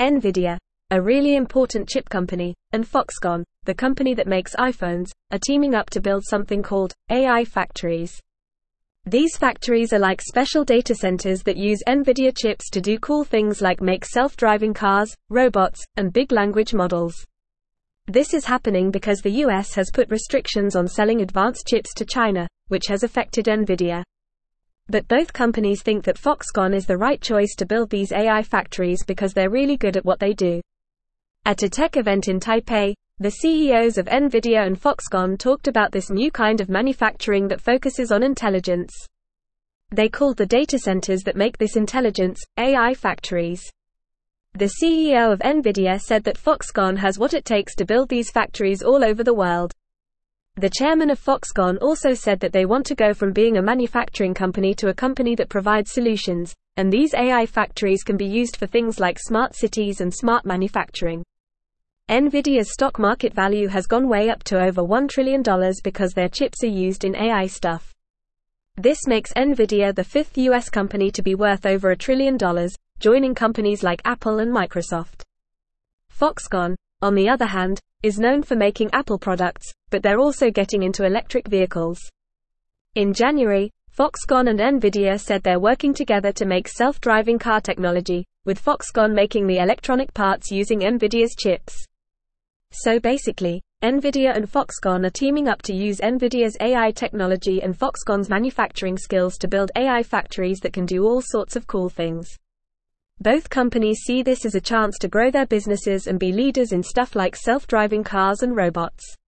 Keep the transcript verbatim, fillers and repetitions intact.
NVIDIA, a really important chip company, and Foxconn, the company that makes iPhones, are teaming up to build something called A I factories. These factories are like special data centers that use NVIDIA chips to do cool things like make self-driving cars, robots, and big language models. This is happening because the U S has put restrictions on selling advanced chips to China, which has affected NVIDIA. But both companies think that Foxconn is the right choice to build these A I factories because they're really good at what they do. At a tech event in Taipei, the C E Os of NVIDIA and Foxconn talked about this new kind of manufacturing that focuses on intelligence. They called the data centers that make this intelligence, A I factories. The C E O of NVIDIA said that Foxconn has what it takes to build these factories all over the world. The chairman of Foxconn also said that they want to go from being a manufacturing company to a company that provides solutions, and these A I factories can be used for things like smart cities and smart manufacturing. NVIDIA's stock market value has gone way up to over one trillion dollars because their chips are used in A I stuff. This makes NVIDIA the fifth U S company to be worth over a trillion dollars, joining companies like Apple and Microsoft. Foxconn, on the other hand, is known for making Apple products, but they're also getting into electric vehicles. In January, Foxconn and NVIDIA said they're working together to make self-driving car technology, with Foxconn making the electronic parts using NVIDIA's chips. So basically, NVIDIA and Foxconn are teaming up to use NVIDIA's A I technology and Foxconn's manufacturing skills to build A I factories that can do all sorts of cool things. Both companies see this as a chance to grow their businesses and be leaders in stuff like self-driving cars and robots.